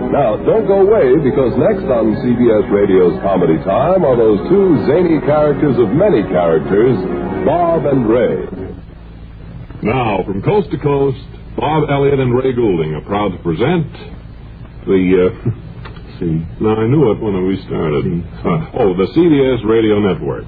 Now, don't go away, because next on CBS Radio's Comedy Time are those two zany characters of many characters, Bob and Ray. Now, from coast to coast, Bob Elliott and Ray Goulding are proud to present the, Now, I knew it when we started. The CBS Radio Network.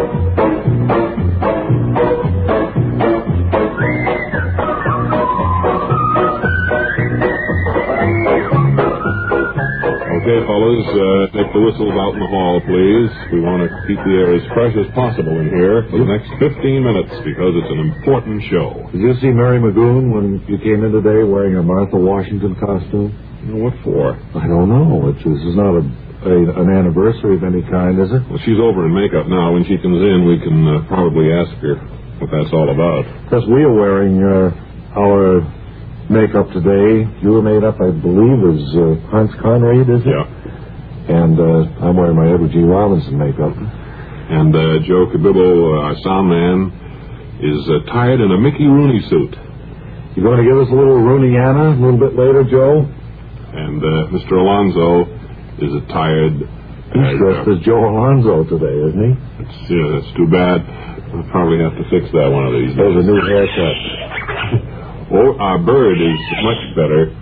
Okay, fellas, take the whistles out in the hall, please. We want to keep the air as fresh as possible in here for the next 15 minutes because it's an important show. Did you see Mary Magoon when you came in today wearing a Martha Washington costume? What for? I don't know. This is not an anniversary of any kind, is it? Well, she's over in makeup now. When she comes in, we can probably ask her what that's all about. Because we are wearing our makeup today. You were made up, I believe, as Hans Conried, is it? Yeah. And I'm wearing my Edward G. Robinson makeup. And Joe Cabibbo, our sound man, is attired in a Mickey Rooney suit. You going to give us a little Rooneyana a little bit later, Joe? And Mr. Alonzo is attired... He's dressed as Joe Alonzo today, isn't he? That's too bad. I'll probably have to fix that one of these days. There's a new haircut. Our bird is much better,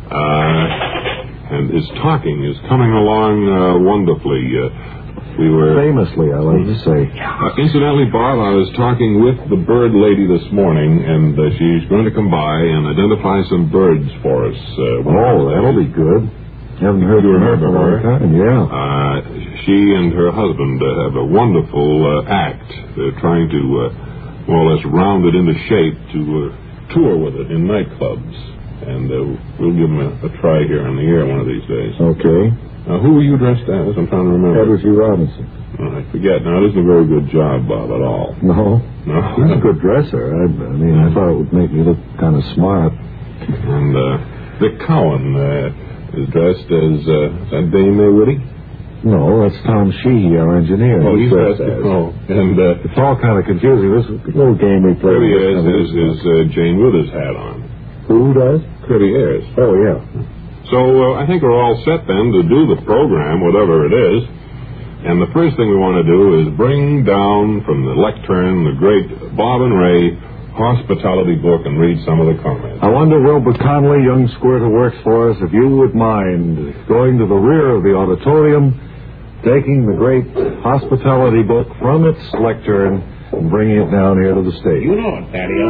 and his talking is coming along wonderfully. We were... Famously, I like to say. Incidentally, Bob, I was talking with the bird lady this morning, and she's going to come by and identify some birds for us. That'll be good. Haven't heard you remember her? Yeah. She and her husband have a wonderful act. They're trying to more or less round it into shape to tour with it in nightclubs. And we'll give them a try here on the air one of these days. Okay. Now, who were you dressed as? I'm trying to remember. Edward G. Robinson. I forget. Now, it isn't a very good job, Bob, at all. No? No. He's a good dresser. I thought it would make me look kind of smart. And Vic Cowan is dressed as Dame May Whitty? No, that's Tom Sheehy, our engineer. Oh, he's dressed as. Oh, and it's all kind of confusing. This little game we play. Curtier's is Jane Withers' hat on. Who does? Curtier's. Oh, yeah. So I think we're all set then to do the program, whatever it is. And the first thing we want to do is bring down from the lectern the great Bob and Ray hospitality book and read some of the comments. I wonder, Wilbur Conley, young squirt who works for us, if you would mind going to the rear of the auditorium, taking the great hospitality book from its lectern and bringing it down here to the stage. You know it, Patio.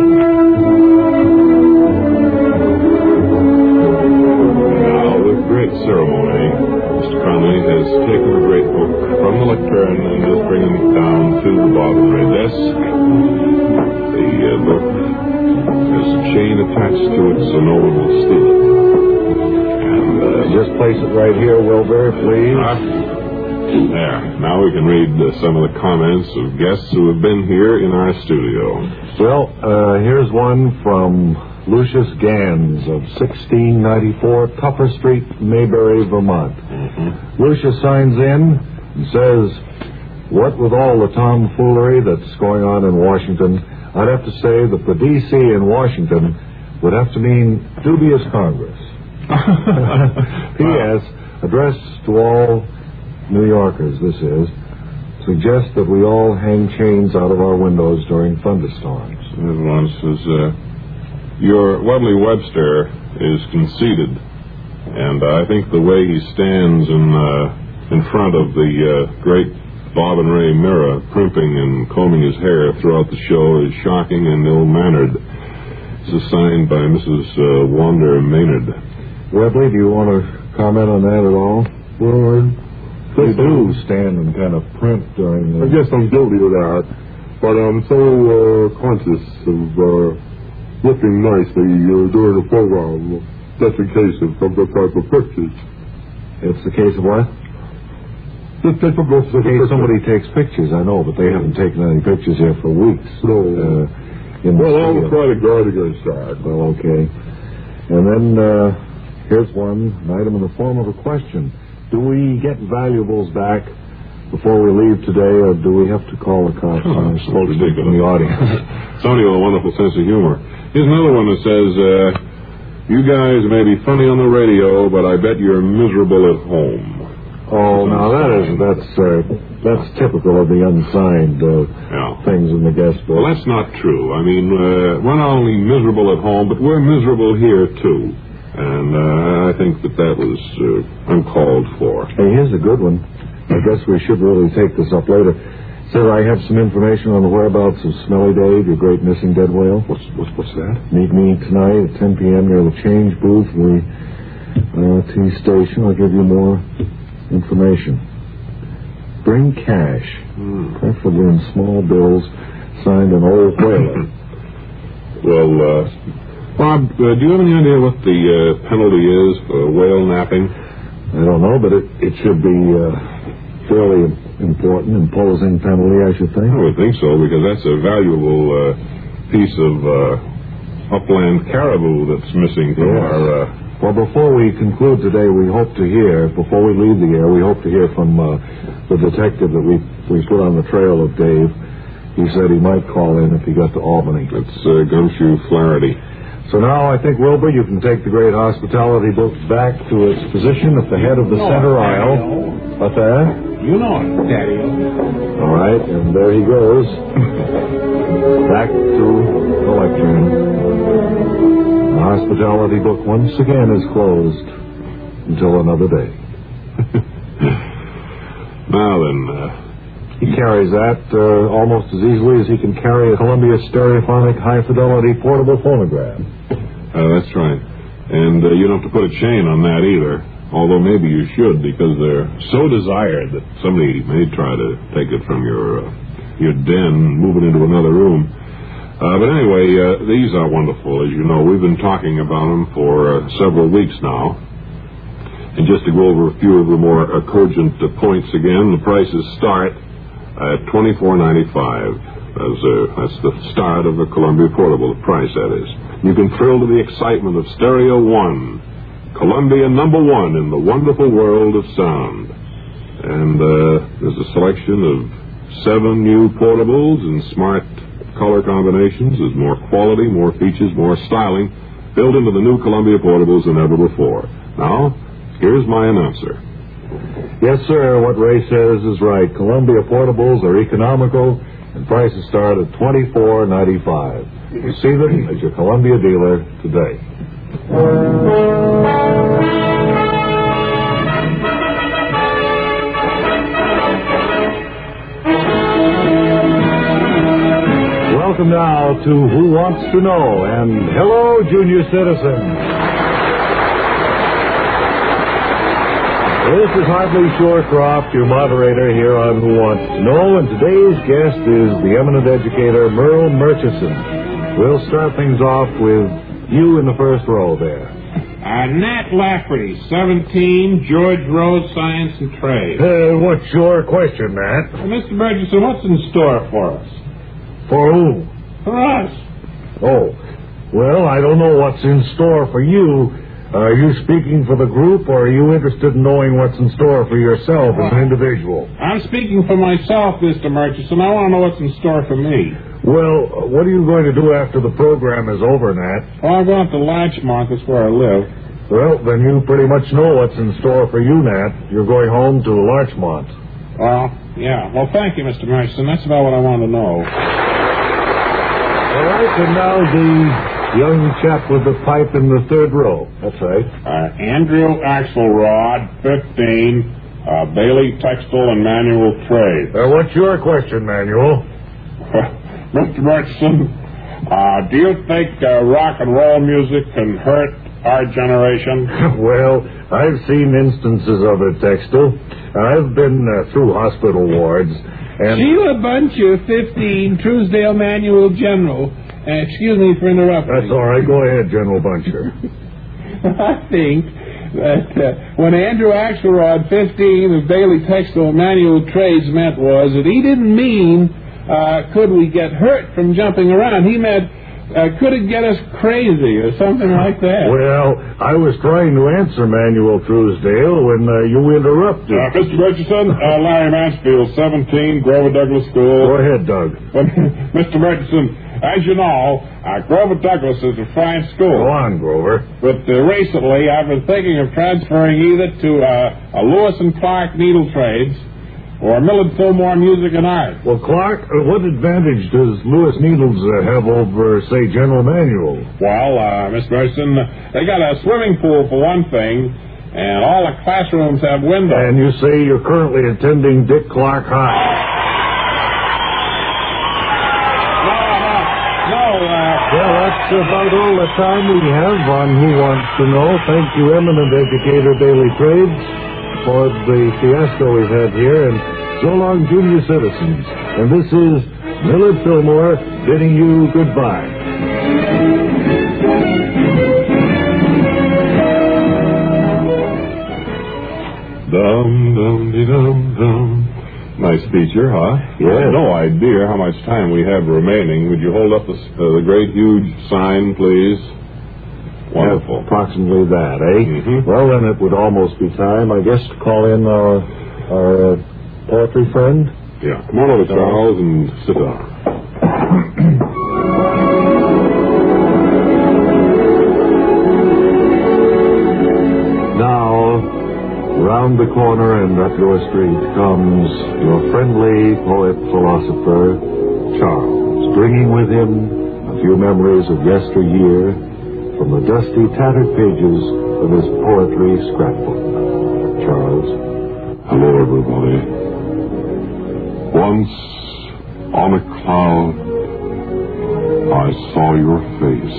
Now, with great ceremony, Mr. Conley has taken the great book from the lectern and is bringing it down to the Bob and Ray desk. The book has a chain attached to it so no one will steal it. And just place it right here, Wilbur, please. There. Now we can read some of the comments of guests who have been here in our studio. Well, here's one from Lucius Gans of 1694 Tupper Street, Mayberry, Vermont. Lucius signs in and says, what with all the tomfoolery that's going on in Washington, I'd have to say that the D.C. in Washington would have to mean dubious Congress. P.S. Addressed to all New Yorkers, this is, suggests that we all hang chains out of our windows during thunderstorms. This one says, your Webley Webster is conceited, and I think the way he stands in front of the great Bob and Ray mirror, primping and combing his hair throughout the show, is shocking and ill-mannered. This is signed by Mrs. Wanda Maynard. Webley, do you want to comment on that at all? Well, you do stand and kind of primp during the... I guess I'm guilty of that, but I'm so conscious of looking nicely during the program, just in case of some type of pictures. It's the case of what? Just typical. Somebody takes pictures, I know, but they haven't taken any pictures here for weeks. No. Well, I'll try to guard against that. Well, okay. And then here's one item in the form of a question. Do we get valuables back before we leave today, or do we have to call the cops and spokesman from the audience? Somebody with a wonderful sense of humor. Here's another one that says, You guys may be funny on the radio, but I bet you're miserable at home. Oh, now that's typical of the unsigned things in the guest book. Well, that's not true. I mean, we're not only miserable at home, but we're miserable here, too. And I think that was uncalled for. Hey, here's a good one. I guess we should really take this up later. Sir, I have some information on the whereabouts of Smelly Dave, your great missing dead whale. What's that? Meet me tonight at 10 p.m. near the change booth of the T station. I'll give you more information. Bring cash, preferably in small bills, signed an old whaler. Well, Bob, do you have any idea what the penalty is for whale napping? I don't know, but it should be fairly important, imposing penalty, I should think. I would think so, because that's a valuable piece of upland caribou that's missing from our... Well, before we conclude today, before we leave the air, we hope to hear from the detective that we put on the trail of Dave. He said he might call in if he got to Albany. That's Gumshoe Flaherty. So now I think, Wilbur, you can take the great hospitality book back to its position at the head of the center aisle. What's that? You know it, Daddy. All right, and there he goes. Back to the lectern. The hospitality book once again is closed until another day. Now then, he carries that almost as easily as he can carry a Columbia Stereophonic high-fidelity portable phonograph. That's right. And you don't have to put a chain on that either. Although maybe you should, because they're so desired that somebody may try to take it from your den and move it into another room. But anyway, these are wonderful. As you know, we've been talking about them for several weeks now. And just to go over a few of the more cogent points again, the prices start at $24.95. That's the start of a Columbia Portable, the price, that is. You can thrill to the excitement of Stereo One, Columbia #1 in the wonderful world of sound. And there's a selection of 7 new portables in smart color combinations. There's more quality, more features, more styling built into the new Columbia portables than ever before. Now, here's my announcer. Yes, sir, what Ray says is right. Columbia portables are economical, and prices start at $24.95. You see them at your Columbia dealer today. Welcome now to Who Wants to Know, and hello, junior citizens. This is Hartley Shorecroft, your moderator here on Who Wants to Know, and today's guest is the eminent educator Merle Murchison. We'll start things off with you in the first row there. Nat Lafferty, 17, George Road, Science and Trade. What's your question, Nat? Mr. Murchison, what's in store for us? For who? For us. Oh, well, I don't know what's in store for you. Are you speaking for the group, or are you interested in knowing what's in store for yourself as an individual? I'm speaking for myself, Mr. Murchison. I want to know what's in store for me. Well, what are you going to do after the program is over, Nat? Well, I'm going to Larchmont. That's where I live. Well, then you pretty much know what's in store for you, Nat. You're going home to Larchmont. Well, yeah. Well, thank you, Mr. Murchison. That's about what I want to know. All right, and now the young chap with the pipe in the third row. That's right. Andrew Axelrod, 15, Bailey Textile and Manual Trade. What's your question, Manuel? Mr. Murchison, do you think rock and roll music can hurt our generation? Well, I've seen instances of it, Textile. I've been through hospital wards, and... Sheila Buncher, 15, Truesdale Manual General. Excuse me for interrupting. That's all right. Go ahead, General Buncher. I think that when Andrew Axelrod, 15, of Bailey Textile Manual Trades meant was that he didn't mean could we get hurt from jumping around. He meant could it get us crazy or something like that. Well, I was trying to answer Manuel Truesdale when you interrupted. Mr. Murchison, Larry Mansfield, 17, Grover Douglas School. Go ahead, Doug. Mr. Murchison, as you know, Grover Douglas is a fine school. Go on, Grover. But recently, I've been thinking of transferring either to a Lewis and Clark Needle Trades or Millard Fillmore Music and Art. Well, Clark, what advantage does Lewis Needles have over, say, General Manual? Well, Miss Merson, they got a swimming pool for one thing, and all the classrooms have windows. And you say you're currently attending Dick Clark High. Well, that's about all the time we have on Who Wants to Know. Thank you, eminent educator Daily Trades, for the fiasco we've had here, and so long, junior citizens. And this is Millard Fillmore bidding you goodbye. Dum-dum-de-dum-dum. Nice feature, huh? Yeah. I have no idea how much time we have remaining. Would you hold up the great, huge sign, please? Wonderful. Yeah, approximately that, eh? Mm-hmm. Well, then it would almost be time, I guess, to call in our poetry friend. Yeah. Come on over, Charles, and sit down. Round the corner and up your street comes your friendly poet-philosopher, Charles, bringing with him a few memories of yesteryear from the dusty, tattered pages of his poetry scrapbook. Charles. Hello, everybody. Once on a cloud, I saw your face.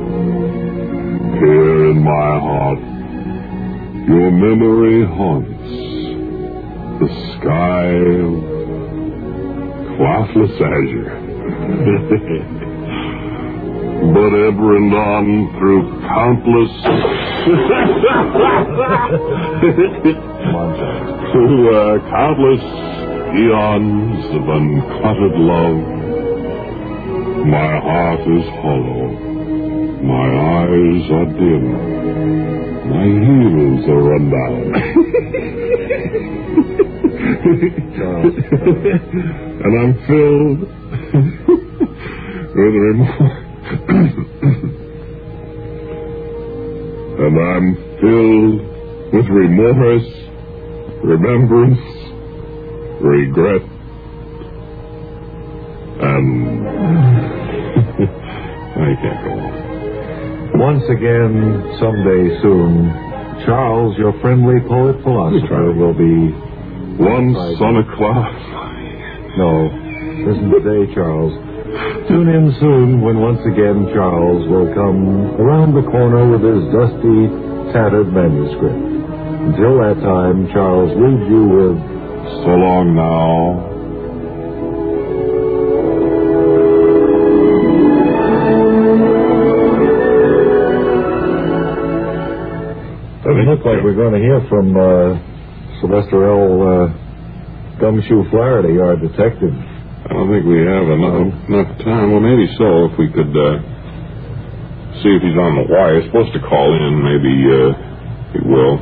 Here in my heart, your memory haunts the sky of cloudless azure. But ever and on through countless countless eons of uncluttered love, my heart is hollow, my eyes are dim, my heels are run down. And I'm filled with remorse. And I'm filled with remorse, remembrance, regret, and I can't go on. Once again, someday soon, Charles, your friendly poet-philosopher, will be... Once on a cloud. No, isn't today, Charles. Tune in soon when once again Charles will come around the corner with his dusty, tattered manuscript. Until that time, Charles leaves you with... So long now. Doesn't look like we're going to hear from Sylvester L. Gumshoe Flaherty, our detective. I don't think we have enough time. Well, maybe so, if we could see if he's on the wire. He's supposed to call in. Maybe he will.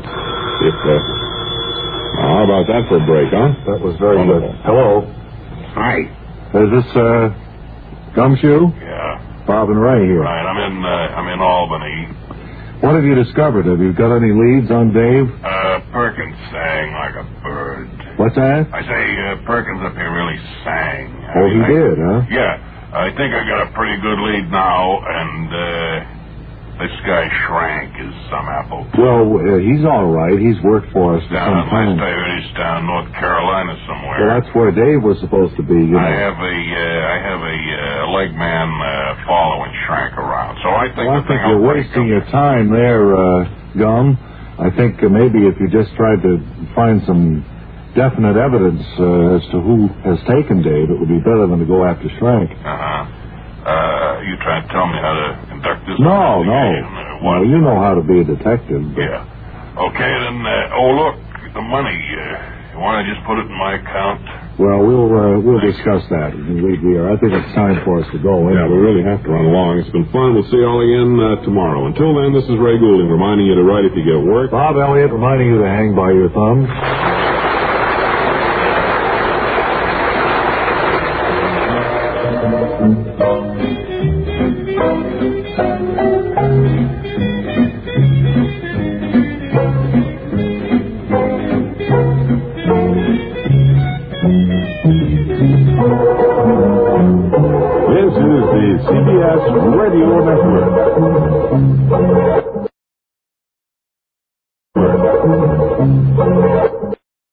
How about that for a break, huh? That was very Wonderful. good. Hello. Hi. Is this Gumshoe? Yeah. Bob and Ray here. Right. I'm in Albany. What have you discovered? Have you got any leads on Dave? Perkins sang like a bird. What's that? I say Perkins up here really sang. Oh, he did, huh? Yeah. I think I got a pretty good lead now, and this guy Schrank is some apple. Well, he's all right. He's worked for us for some time. Last I heard he's down North Carolina somewhere. Well, that's where Dave was supposed to be, you know. I have a leg man following Schrank around, so I think Well, I the think thing you're will break wasting up. your time there, Gum. I think maybe if you just tried to find some definite evidence as to who has taken Dave, it would be better than to go after Schrank. You trying to tell me how to conduct this No. investigation? Well, you know how to be a detective. But... Yeah. Okay, then, look, the money, you want to just put it in my account? Well, we'll discuss that. I think it's time for us to go. Yeah, we really have to run along. It's been fun. We'll see you all again tomorrow. Until then, this is Ray Goulding reminding you to write if you get work. Bob Elliott reminding you to hang by your thumbs. This is the CBS Radio Network.